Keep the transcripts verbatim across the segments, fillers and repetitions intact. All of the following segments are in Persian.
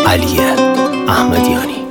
علی احمدیانی.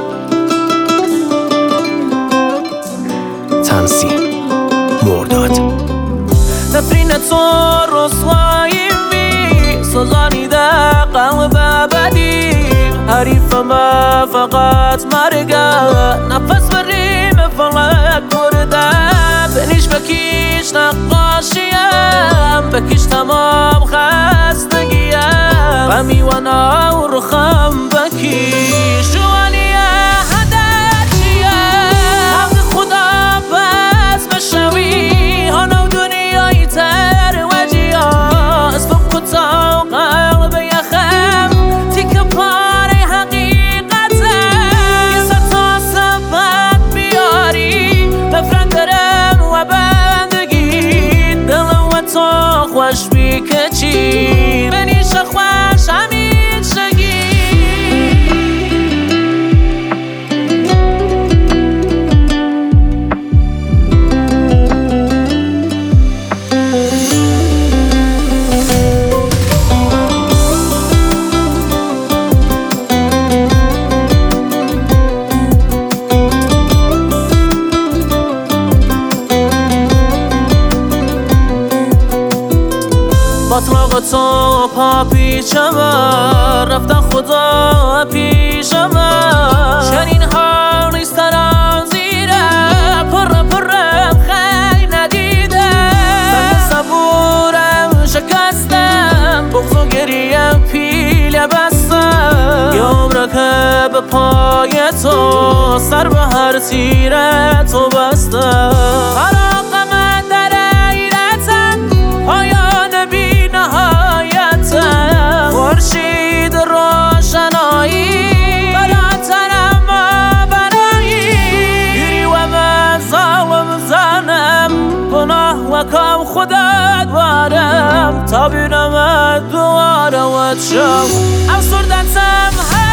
تمثیل مرداد. نفرین تو رسوایی می سوزانیده قلب ابدی، حریفم فقط مرگه، نفس بریم فلک برده، بنیش بکیش نقاشیم، بکیش تمام خستگیم، غمی و نور خم بکیش جوانی هدچیه، حق خدا بس بشوی هانو دنیای تر وجیا، اسم کتا و قلب یخم تیک پاره حقیقته، یه ستا سبت بیاری بفرن درم و بندگی، دلم و تو خوش بی کچی بنیش خوش همین شگی. باطلاق تو پا پیشم رفتن خدا پیشم، چنین حال نیست تران زیره پر پرم خیلی ندیده، سنگ صبورم شکستم بغض و گریم پیل بستم، یه عمره که به پای تو سر به هر تیره تو بستم، فراق من در ایرتم پایان بی نهایتم، خورشید روشنایی براترم و برایی، گیری و من ظالم زنم گناه و کم خودت بارم، تا بینم دواره و چم افسردتم